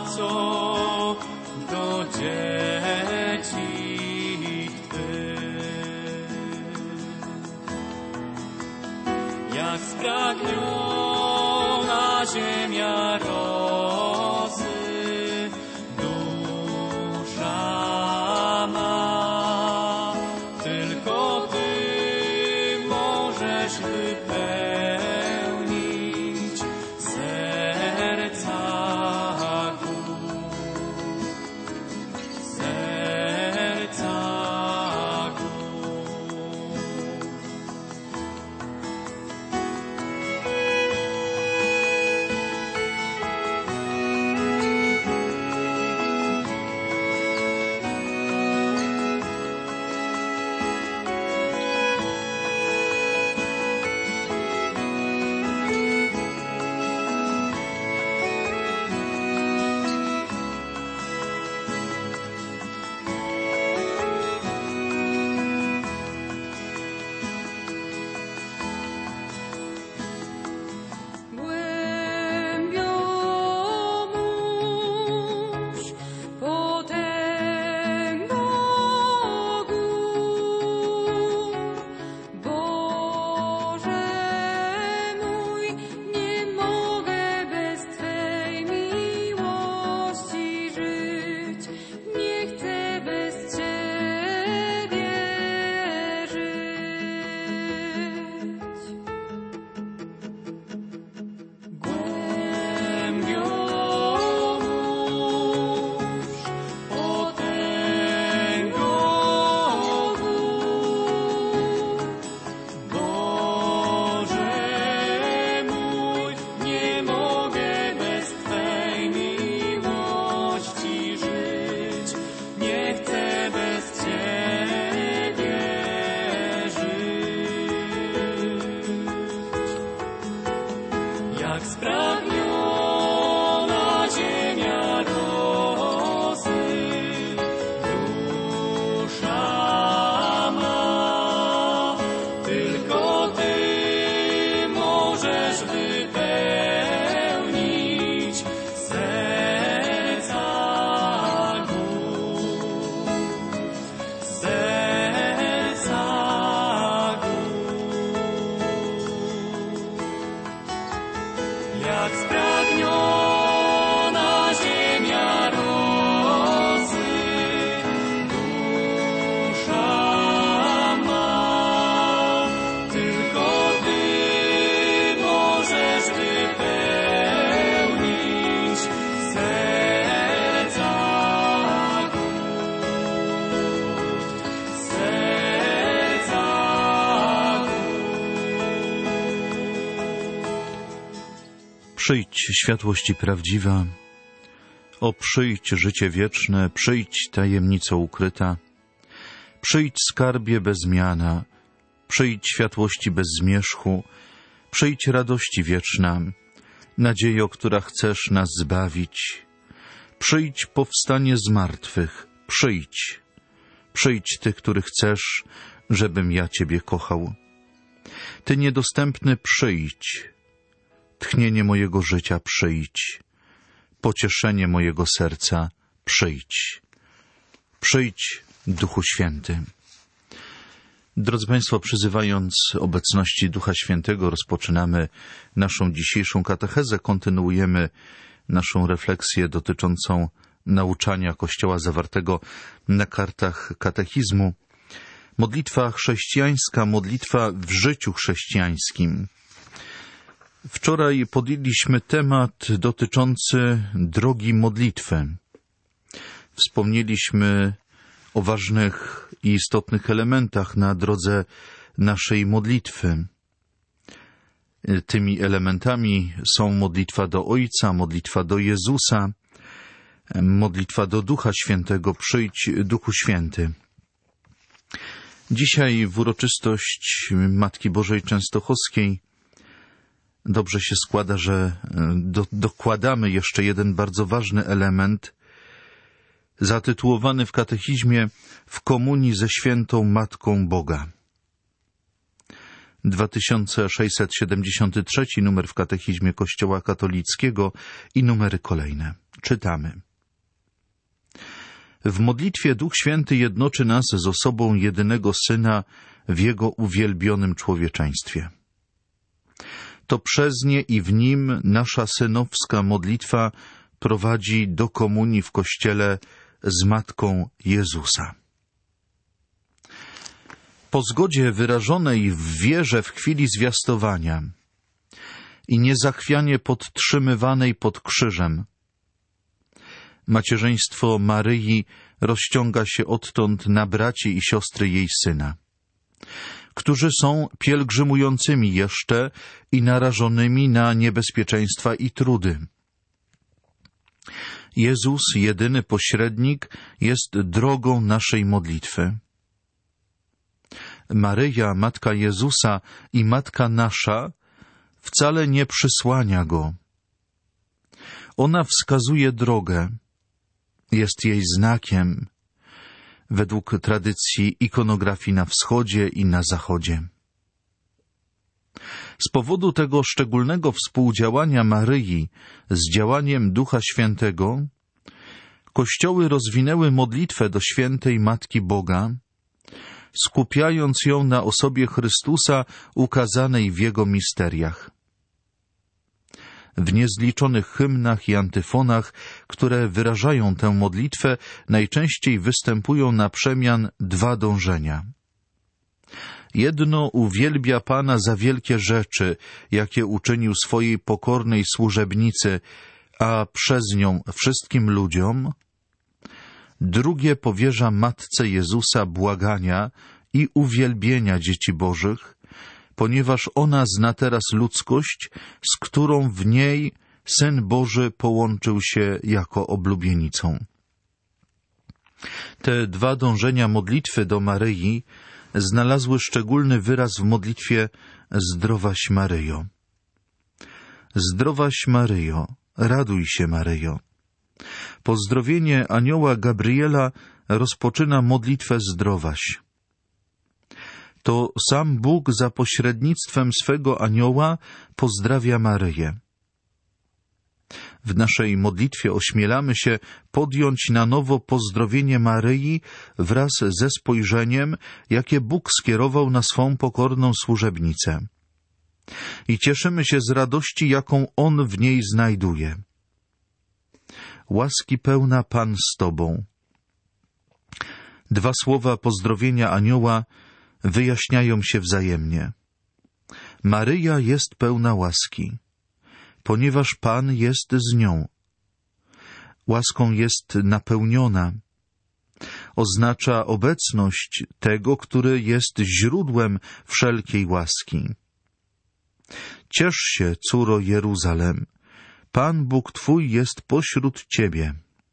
co do dzieci Twych. Jak spragniona ziemia rosy, dusza ma, tylko Ty możesz wypełnić serca głód, serca głód. Jak spragniona ziemia rosy, dusza ma, tylko Ty możesz wypełnić serca głód, serca głód. Jak spragniona ziemia rosy, dusza ma, tylko Ty możesz wypełnić serca głód, serca Przyjdź, światłości prawdziwa, o przyjdź, życie wieczne, przyjdź, tajemnico ukryta, przyjdź, skarbie bez miana, przyjdź, światłości bez zmierzchu, przyjdź, radości wieczna, nadziejo, która chcesz nas zbawić, przyjdź, powstanie z martwych, przyjdź, przyjdź Ty, który chcesz, żebym ja Ciebie kochał. Ty niedostępny, przyjdź, tchnienie mojego życia, przyjdź, pocieszenie mojego serca, przyjdź. Przyjdź, Duchu Święty. Drodzy Państwo, przyzywając obecności Ducha Świętego, rozpoczynamy naszą dzisiejszą katechezę, kontynuujemy naszą refleksję dotyczącą nauczania Kościoła zawartego na kartach katechizmu. Modlitwa chrześcijańska, modlitwa w życiu chrześcijańskim. Wczoraj podjęliśmy temat dotyczący drogi modlitwy. Wspomnieliśmy o ważnych i istotnych elementach na drodze naszej modlitwy. Tymi elementami są modlitwa do Ojca, modlitwa do Jezusa, modlitwa do Ducha Świętego. Przyjdź, Duchu Święty. Dzisiaj w uroczystość Matki Bożej Częstochowskiej dobrze się składa, że dokładamy jeszcze jeden bardzo ważny element, zatytułowany w katechizmie w komunii ze świętą Matką Boga. 2673 numer w Katechizmie Kościoła Katolickiego i numery kolejne. Czytamy. W modlitwie Duch Święty jednoczy nas z osobą jedynego Syna w Jego uwielbionym człowieczeństwie. To przez nie i w Nim nasza synowska modlitwa prowadzi do komunii w Kościele z Matką Jezusa. Po zgodzie wyrażonej w wierze w chwili zwiastowania i niezachwianie podtrzymywanej pod krzyżem, macierzyństwo Maryi rozciąga się odtąd na braci i siostry jej Syna, którzy są pielgrzymującymi jeszcze i narażonymi na niebezpieczeństwa i trudy. Jezus, jedyny pośrednik, jest drogą naszej modlitwy. Maryja, Matka Jezusa i Matka nasza, wcale nie przysłania Go. Ona wskazuje drogę, jest jej znakiem, według tradycji ikonografii na wschodzie i na zachodzie. Z powodu tego szczególnego współdziałania Maryi z działaniem Ducha Świętego, Kościoły rozwinęły modlitwę do świętej Matki Boga, skupiając ją na osobie Chrystusa ukazanej w Jego misteriach. W niezliczonych hymnach i antyfonach, które wyrażają tę modlitwę, najczęściej występują na przemian dwa dążenia. Jedno uwielbia Pana za wielkie rzeczy, jakie uczynił swojej pokornej służebnicy, a przez nią wszystkim ludziom. Drugie powierza Matce Jezusa błagania i uwielbienia dzieci Bożych, ponieważ ona zna teraz ludzkość, z którą w niej Syn Boży połączył się jako oblubienicą. Te dwa dążenia modlitwy do Maryi znalazły szczególny wyraz w modlitwie Zdrowaś Maryjo. Zdrowaś Maryjo, raduj się Maryjo. Pozdrowienie anioła Gabriela rozpoczyna modlitwę Zdrowaś. To sam Bóg za pośrednictwem swego anioła pozdrawia Maryję. W naszej modlitwie ośmielamy się podjąć na nowo pozdrowienie Maryi wraz ze spojrzeniem, jakie Bóg skierował na swą pokorną służebnicę. I cieszymy się z radości, jaką On w niej znajduje. Łaski pełna Pan z Tobą. Dwa słowa pozdrowienia anioła wyjaśniają się wzajemnie. Maryja jest pełna łaski, ponieważ Pan jest z nią. Łaską jest napełniona. Oznacza obecność tego, który jest źródłem wszelkiej łaski. Ciesz się, córo Jeruzalem, Pan Bóg Twój jest pośród Ciebie.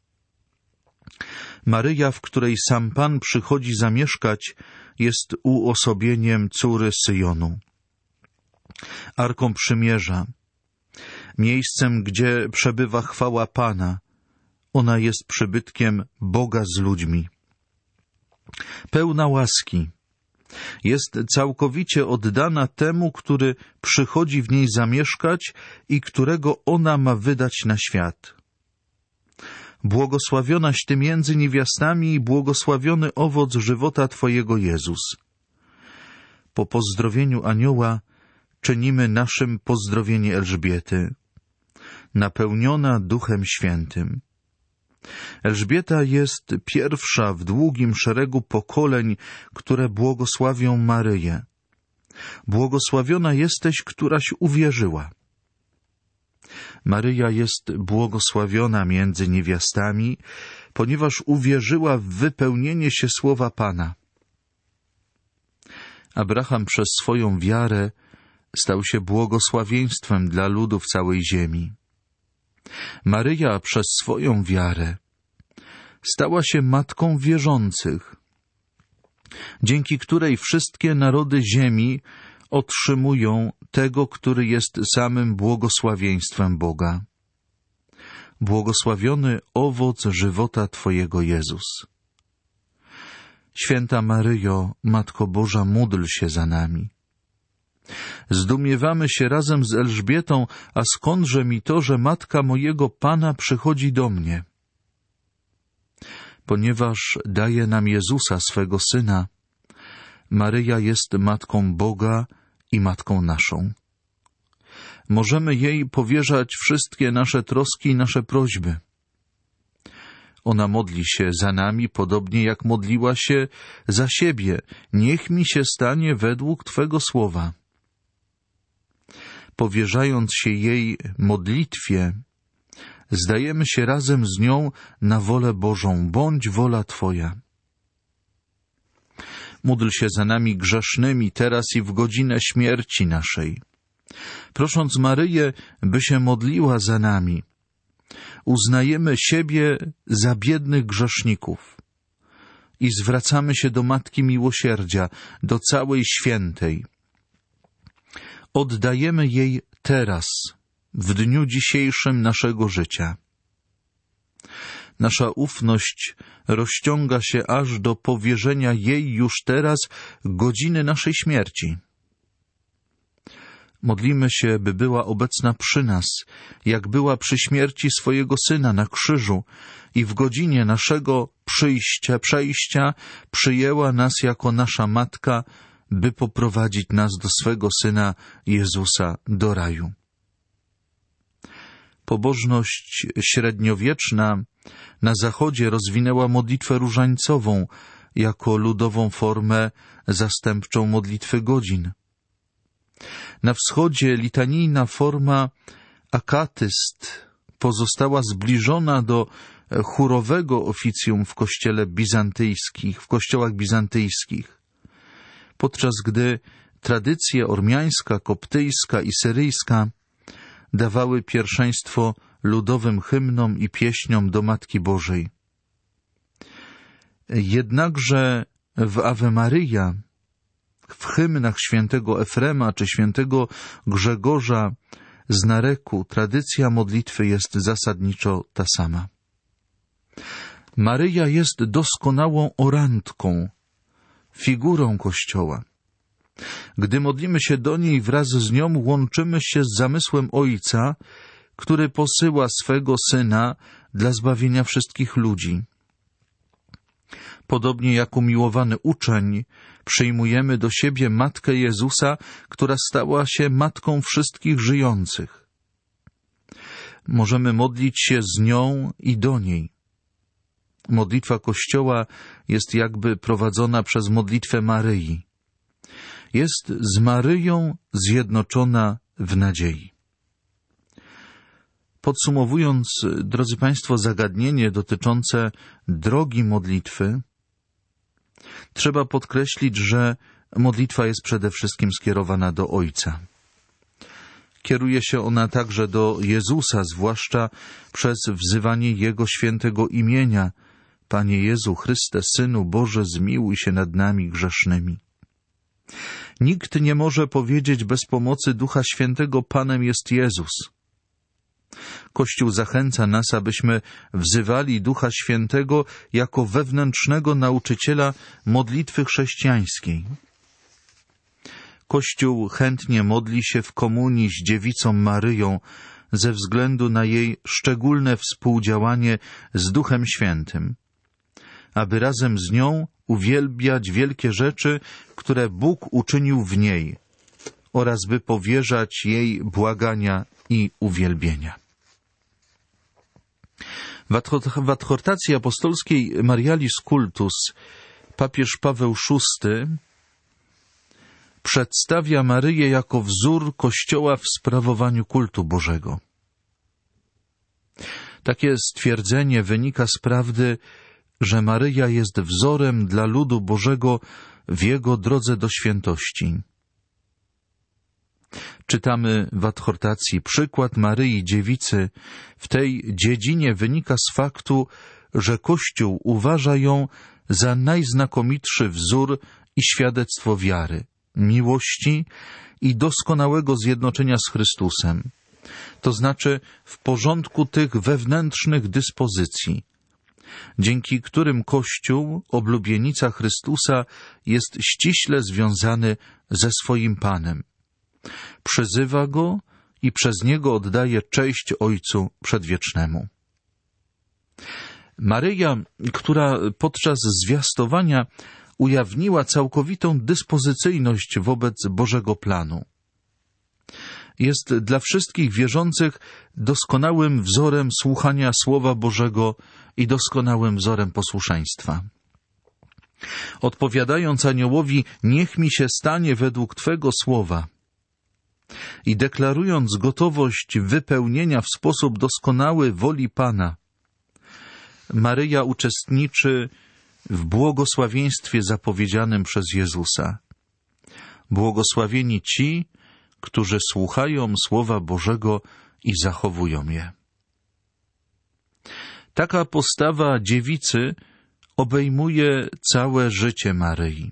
Maryja, w której sam Pan przychodzi zamieszkać, jest uosobieniem córy Syjonu. Arką Przymierza, miejscem, gdzie przebywa chwała Pana. Ona jest przybytkiem Boga z ludźmi. Pełna łaski. Jest całkowicie oddana temu, który przychodzi w niej zamieszkać i którego ona ma wydać na świat. Błogosławionaś Ty między niewiastami i błogosławiony owoc żywota Twojego Jezus. Po pozdrowieniu anioła czynimy naszym pozdrowienie Elżbiety, napełniona Duchem Świętym. Elżbieta jest pierwsza w długim szeregu pokoleń, które błogosławią Maryję. Błogosławiona jesteś, któraś uwierzyła. Maryja jest błogosławiona między niewiastami, ponieważ uwierzyła w wypełnienie się słowa Pana. Abraham przez swoją wiarę stał się błogosławieństwem dla ludów całej ziemi. Maryja przez swoją wiarę stała się matką wierzących, dzięki której wszystkie narody ziemi otrzymują tego, który jest samym błogosławieństwem Boga. Błogosławiony owoc żywota Twojego Jezus. Święta Maryjo, Matko Boża, módl się za nami. Zdumiewamy się razem z Elżbietą, a skądże mi to, że matka mojego Pana przychodzi do mnie? Ponieważ daje nam Jezusa, swego Syna, Maryja jest Matką Boga i Matką naszą. Możemy jej powierzać wszystkie nasze troski i nasze prośby. Ona modli się za nami, podobnie jak modliła się za siebie. Niech mi się stanie według Twego słowa. Powierzając się jej modlitwie, zdajemy się razem z nią na wolę Bożą. Bądź wola Twoja. Módl się za nami grzesznymi, teraz i w godzinę śmierci naszej. Prosząc Maryję, by się modliła za nami, uznajemy siebie za biednych grzeszników i zwracamy się do Matki Miłosierdzia, do całej świętej. Oddajemy jej teraz, w dniu dzisiejszym naszego życia. Nasza ufność rozciąga się aż do powierzenia jej już teraz godziny naszej śmierci. Modlimy się, by była obecna przy nas, jak była przy śmierci swojego Syna na krzyżu i w godzinie naszego przejścia przyjęła nas jako nasza Matka, by poprowadzić nas do swego Syna Jezusa do raju. Pobożność średniowieczna na Zachodzie rozwinęła modlitwę różańcową jako ludową formę zastępczą modlitwy godzin. Na wschodzie litanijna forma akatyst pozostała zbliżona do chórowego oficjum w kościołach bizantyjskich, podczas gdy tradycje ormiańska, koptyjska i syryjska dawały pierwszeństwo ludowym hymnom i pieśniom do Matki Bożej. Jednakże w Ave Maria, w hymnach świętego Efrema czy świętego Grzegorza z Nareku tradycja modlitwy jest zasadniczo ta sama. Maryja jest doskonałą orantką, figurą Kościoła. Gdy modlimy się do niej, wraz z nią łączymy się z zamysłem Ojca, który posyła swego Syna dla zbawienia wszystkich ludzi. Podobnie jak umiłowany uczeń, przyjmujemy do siebie Matkę Jezusa, która stała się Matką wszystkich żyjących. Możemy modlić się z nią i do niej. Modlitwa Kościoła jest jakby prowadzona przez modlitwę Maryi. Jest z Maryją zjednoczona w nadziei. Podsumowując, drodzy Państwo, zagadnienie dotyczące drogi modlitwy, trzeba podkreślić, że modlitwa jest przede wszystkim skierowana do Ojca. Kieruje się ona także do Jezusa, zwłaszcza przez wzywanie Jego świętego imienia: Panie Jezu Chryste, Synu Boży, zmiłuj się nad nami grzesznymi. Nikt nie może powiedzieć bez pomocy Ducha Świętego: Panem jest Jezus. Kościół zachęca nas, abyśmy wzywali Ducha Świętego jako wewnętrznego nauczyciela modlitwy chrześcijańskiej. Kościół chętnie modli się w komunii z Dziewicą Maryją ze względu na jej szczególne współdziałanie z Duchem Świętym, aby razem z nią uwielbiać wielkie rzeczy, które Bóg uczynił w niej, oraz by powierzać jej błagania i uwielbienia. W adhortacji apostolskiej Marialis Cultus papież Paweł VI przedstawia Maryję jako wzór Kościoła w sprawowaniu kultu Bożego. Takie stwierdzenie wynika z prawdy, że Maryja jest wzorem dla ludu Bożego w jego drodze do świętości. Czytamy w adhortacji: przykład Maryi Dziewicy w tej dziedzinie wynika z faktu, że Kościół uważa ją za najznakomitszy wzór i świadectwo wiary, miłości i doskonałego zjednoczenia z Chrystusem, to znaczy w porządku tych wewnętrznych dyspozycji, dzięki którym Kościół, oblubienica Chrystusa, jest ściśle związany ze swoim Panem. przyzywa Go i przez Niego oddaje cześć Ojcu Przedwiecznemu. Maryja, która podczas zwiastowania ujawniła całkowitą dyspozycyjność wobec Bożego planu, jest dla wszystkich wierzących doskonałym wzorem słuchania Słowa Bożego i doskonałym wzorem posłuszeństwa. Odpowiadając aniołowi: niech mi się stanie według Twego słowa, i deklarując gotowość wypełnienia w sposób doskonały woli Pana, Maryja uczestniczy w błogosławieństwie zapowiedzianym przez Jezusa. Błogosławieni ci, którzy słuchają Słowa Bożego i zachowują je. Taka postawa dziewicy obejmuje całe życie Maryi.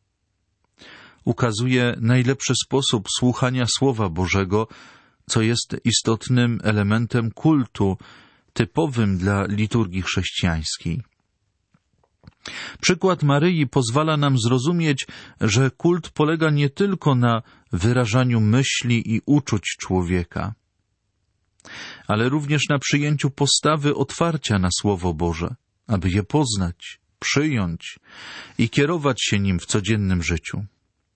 Ukazuje najlepszy sposób słuchania Słowa Bożego, co jest istotnym elementem kultu, typowym dla liturgii chrześcijańskiej. Przykład Maryi pozwala nam zrozumieć, że kult polega nie tylko na wyrażaniu myśli i uczuć człowieka, ale również na przyjęciu postawy otwarcia na Słowo Boże, aby je poznać, przyjąć i kierować się nim w codziennym życiu.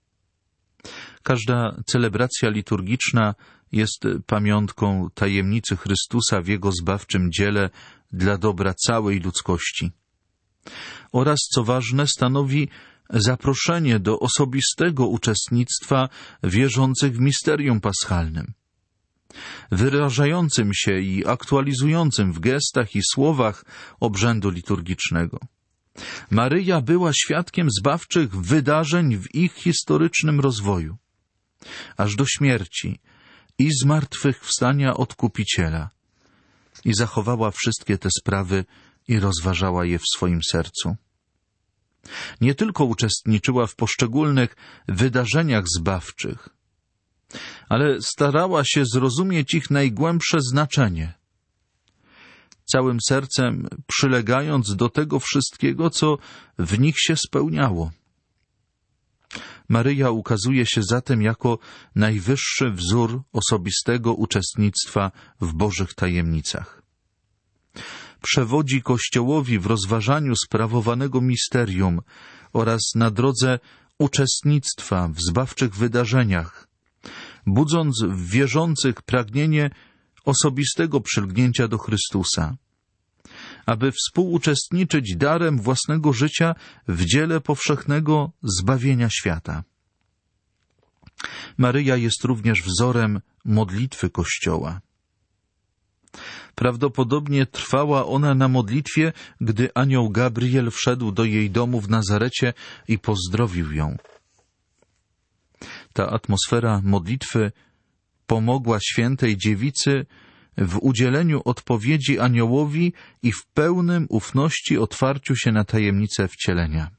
Każda celebracja liturgiczna jest pamiątką tajemnicy Chrystusa w Jego zbawczym dziele dla dobra całej ludzkości. Oraz, co ważne, stanowi zaproszenie do osobistego uczestnictwa wierzących w misterium paschalnym, wyrażającym się i aktualizującym w gestach i słowach obrzędu liturgicznego. Maryja była świadkiem zbawczych wydarzeń w ich historycznym rozwoju, aż do śmierci i zmartwychwstania Odkupiciela, i zachowała wszystkie te sprawy i rozważała je w swoim sercu. Nie tylko uczestniczyła w poszczególnych wydarzeniach zbawczych, ale starała się zrozumieć ich najgłębsze znaczenie, całym sercem przylegając do tego wszystkiego, co w nich się spełniało. Maryja ukazuje się zatem jako najwyższy wzór osobistego uczestnictwa w Bożych tajemnicach. Przewodzi Kościołowi w rozważaniu sprawowanego misterium oraz na drodze uczestnictwa w zbawczych wydarzeniach, budząc w wierzących pragnienie osobistego przylgnięcia do Chrystusa, aby współuczestniczyć darem własnego życia w dziele powszechnego zbawienia świata. Maryja jest również wzorem modlitwy Kościoła. Prawdopodobnie trwała ona na modlitwie, gdy anioł Gabriel wszedł do jej domu w Nazarecie i pozdrowił ją. Ta atmosfera modlitwy pomogła świętej dziewicy w udzieleniu odpowiedzi aniołowi i w pełnym ufności otwarciu się na tajemnicę wcielenia.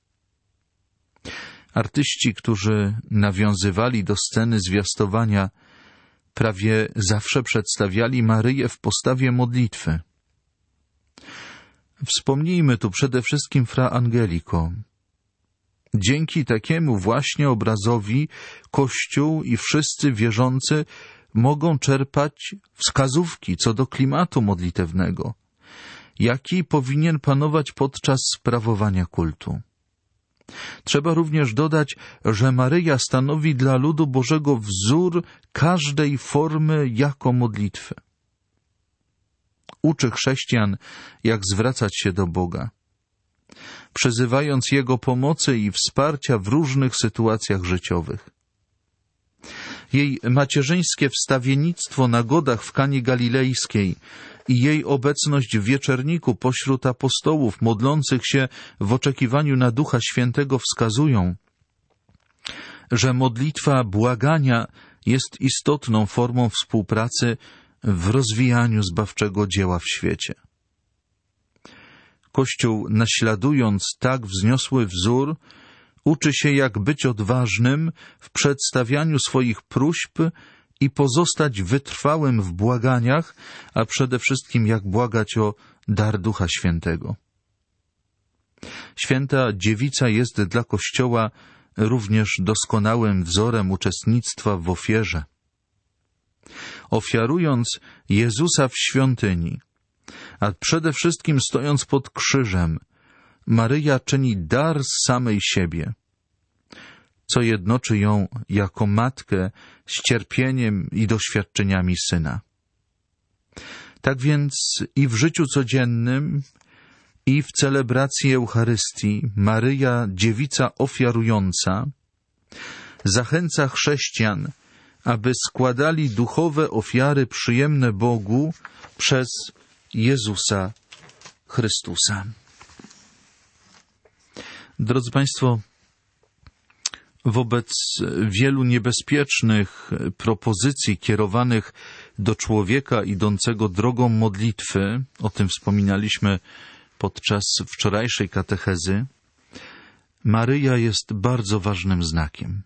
Artyści, którzy nawiązywali do sceny zwiastowania, prawie zawsze przedstawiali Maryję w postawie modlitwy. Wspomnijmy tu przede wszystkim Fra Angelico. Dzięki takiemu właśnie obrazowi Kościół i wszyscy wierzący mogą czerpać wskazówki co do klimatu modlitewnego, jaki powinien panować podczas sprawowania kultu. Trzeba również dodać, że Maryja stanowi dla ludu Bożego wzór każdej formy jako modlitwy. Uczy chrześcijan, jak zwracać się do Boga, przyzywając Jego pomocy i wsparcia w różnych sytuacjach życiowych. Jej macierzyńskie wstawiennictwo na godach w Kanie Galilejskiej i jej obecność w wieczerniku pośród apostołów modlących się w oczekiwaniu na Ducha Świętego wskazują, że modlitwa błagania jest istotną formą współpracy w rozwijaniu zbawczego dzieła w świecie. Kościół, naśladując tak wzniosły wzór, uczy się, jak być odważnym w przedstawianiu swoich próśb i pozostać wytrwałym w błaganiach, a przede wszystkim jak błagać o dar Ducha Świętego. Święta Dziewica jest dla Kościoła również doskonałym wzorem uczestnictwa w ofierze. Ofiarując Jezusa w świątyni, a przede wszystkim stojąc pod krzyżem, Maryja czyni dar z samej siebie, co jednoczy ją jako matkę z cierpieniem i doświadczeniami Syna. Tak więc i w życiu codziennym, i w celebracji Eucharystii Maryja, dziewica ofiarująca, zachęca chrześcijan, aby składali duchowe ofiary przyjemne Bogu przez Jezusa Chrystusa. Drodzy Państwo, wobec wielu niebezpiecznych propozycji kierowanych do człowieka idącego drogą modlitwy, o tym wspominaliśmy podczas wczorajszej katechezy, Maryja jest bardzo ważnym znakiem.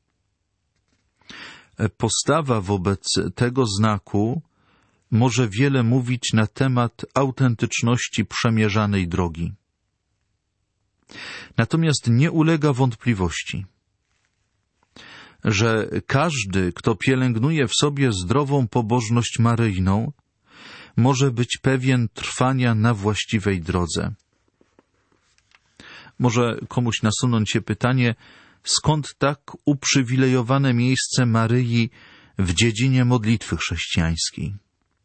Postawa wobec tego znaku może wiele mówić na temat autentyczności przemierzanej drogi. Natomiast nie ulega wątpliwości, że każdy, kto pielęgnuje w sobie zdrową pobożność maryjną, może być pewien trwania na właściwej drodze. Może komuś nasunąć się pytanie, skąd tak uprzywilejowane miejsce Maryi w dziedzinie modlitwy chrześcijańskiej?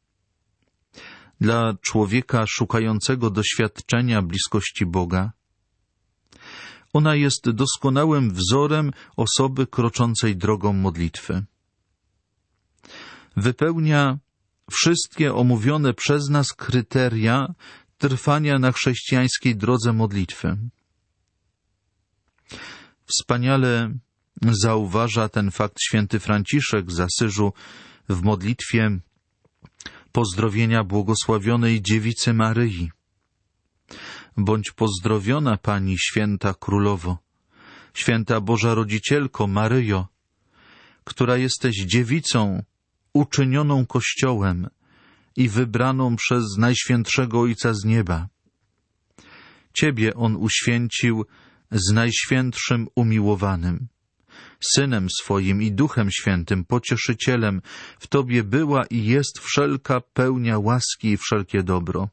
Dla człowieka szukającego doświadczenia bliskości Boga, ona jest doskonałym wzorem osoby kroczącej drogą modlitwy. Wypełnia wszystkie omówione przez nas kryteria trwania na chrześcijańskiej drodze modlitwy. Wspaniale zauważa ten fakt święty Franciszek z Asyżu w modlitwie pozdrowienia błogosławionej Dziewicy Maryi. Bądź pozdrowiona Pani, święta Królowo, święta Boża Rodzicielko Maryjo, która jesteś dziewicą uczynioną Kościołem i wybraną przez Najświętszego Ojca z nieba. Ciebie On uświęcił z Najświętszym Umiłowanym, Synem swoim i Duchem Świętym, Pocieszycielem. W Tobie była i jest wszelka pełnia łaski i wszelkie dobro.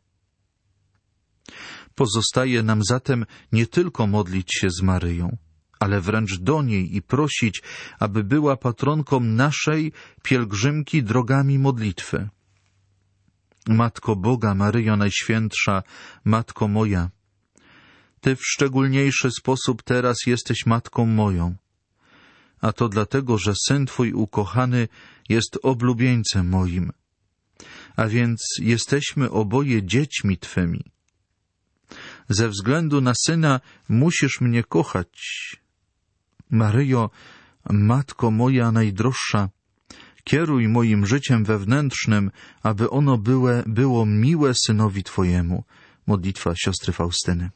Pozostaje nam zatem nie tylko modlić się z Maryją, ale wręcz do niej i prosić, aby była patronką naszej pielgrzymki drogami modlitwy. Matko Boga, Maryjo Najświętsza, Matko moja, Ty w szczególniejszy sposób teraz jesteś Matką moją, a to dlatego, że Syn Twój ukochany jest oblubieńcem moim, a więc jesteśmy oboje dziećmi Twymi. Ze względu na Syna musisz mnie kochać. Maryjo, Matko moja najdroższa, kieruj moim życiem wewnętrznym, aby ono było miłe Synowi Twojemu. Modlitwa siostry Faustyny.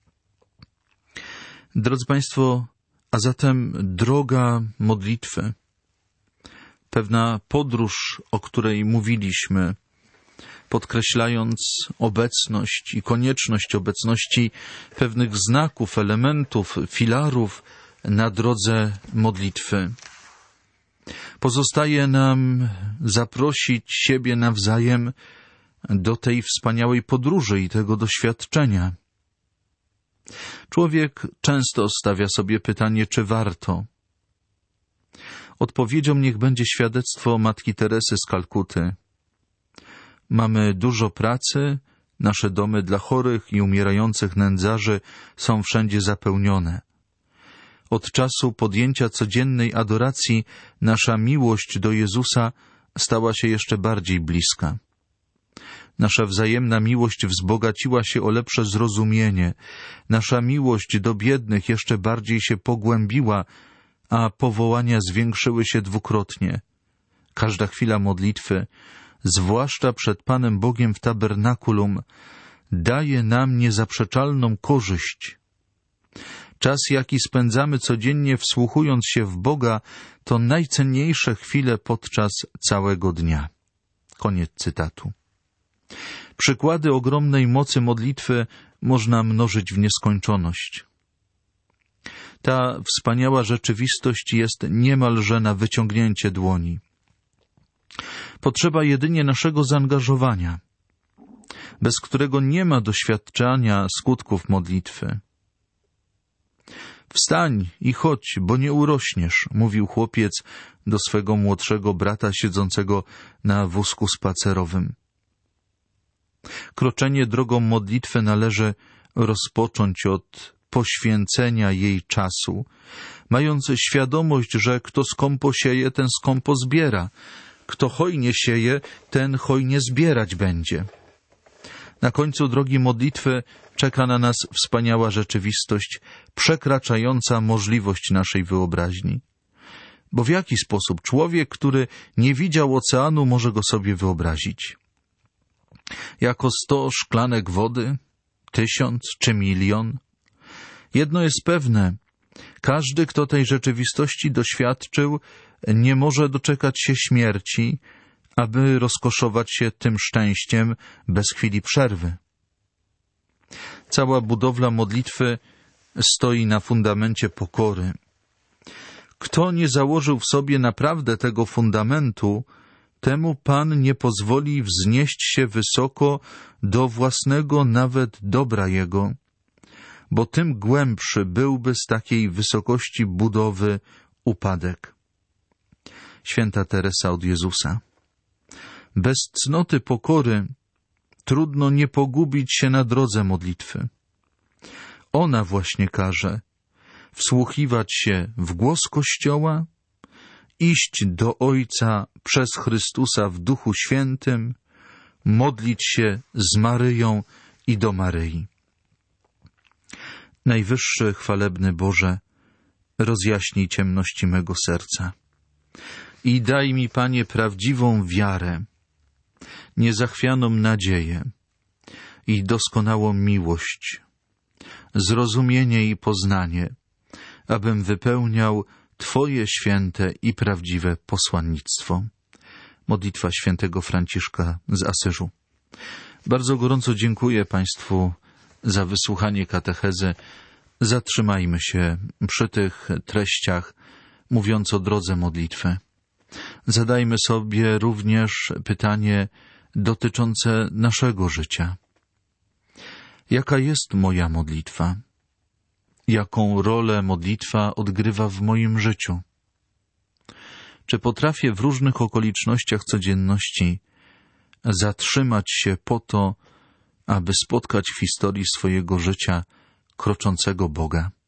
Drodzy Państwo, a zatem droga modlitwy, pewna podróż, o której mówiliśmy, podkreślając obecność i konieczność obecności pewnych znaków, elementów, filarów na drodze modlitwy. Pozostaje nam zaprosić siebie nawzajem do tej wspaniałej podróży i tego doświadczenia. Człowiek często stawia sobie pytanie, czy warto. Odpowiedzią niech będzie świadectwo Matki Teresy z Kalkuty. Mamy dużo pracy, nasze domy dla chorych i umierających nędzarzy są wszędzie zapełnione. Od czasu podjęcia codziennej adoracji nasza miłość do Jezusa stała się jeszcze bardziej bliska. Nasza wzajemna miłość wzbogaciła się o lepsze zrozumienie. Nasza miłość do biednych jeszcze bardziej się pogłębiła, a powołania zwiększyły się dwukrotnie. Każda chwila modlitwy, zwłaszcza przed Panem Bogiem w tabernakulum, daje nam niezaprzeczalną korzyść. Czas, jaki spędzamy codziennie wsłuchując się w Boga, to najcenniejsze chwile podczas całego dnia. Koniec cytatu. Przykłady ogromnej mocy modlitwy można mnożyć w nieskończoność. Ta wspaniała rzeczywistość jest niemalże na wyciągnięcie dłoni. Potrzeba jedynie naszego zaangażowania, bez którego nie ma doświadczania skutków modlitwy. Wstań i chodź, bo nie urośniesz, mówił chłopiec do swego młodszego brata siedzącego na wózku spacerowym. Kroczenie drogą modlitwy należy rozpocząć od poświęcenia jej czasu, mając świadomość, że kto skąpo sieje, ten skąpo zbiera. Kto hojnie sieje, ten hojnie zbierać będzie. Na końcu drogi modlitwy czeka na nas wspaniała rzeczywistość, przekraczająca możliwość naszej wyobraźni. Bo w jaki sposób człowiek, który nie widział oceanu, może go sobie wyobrazić? Jako 100 szklanek wody? 1000 czy 1 000 000? Jedno jest pewne. Każdy, kto tej rzeczywistości doświadczył, nie może doczekać się śmierci, aby rozkoszować się tym szczęściem bez chwili przerwy. Cała budowla modlitwy stoi na fundamencie pokory. Kto nie założył w sobie naprawdę tego fundamentu, temu Pan nie pozwoli wznieść się wysoko do własnego nawet dobra Jego, bo tym głębszy byłby z takiej wysokości budowy upadek. Święta Teresa od Jezusa. Bez cnoty pokory trudno nie pogubić się na drodze modlitwy. Ona właśnie każe wsłuchiwać się w głos Kościoła, iść do Ojca przez Chrystusa w Duchu Świętym, modlić się z Maryją i do Maryi. Najwyższy chwalebny Boże, rozjaśnij ciemności mego serca i daj mi, Panie, prawdziwą wiarę, niezachwianą nadzieję i doskonałą miłość, zrozumienie i poznanie, abym wypełniał Twoje święte i prawdziwe posłannictwo. Modlitwa świętego Franciszka z Asyżu. Bardzo gorąco dziękuję Państwu za wysłuchanie katechezy. Zatrzymajmy się przy tych treściach, mówiąc o drodze modlitwy. Zadajmy sobie również pytanie dotyczące naszego życia. Jaka jest moja modlitwa? Jaką rolę modlitwa odgrywa w moim życiu? Czy potrafię w różnych okolicznościach codzienności zatrzymać się po to, aby spotkać w historii swojego życia kroczącego Boga?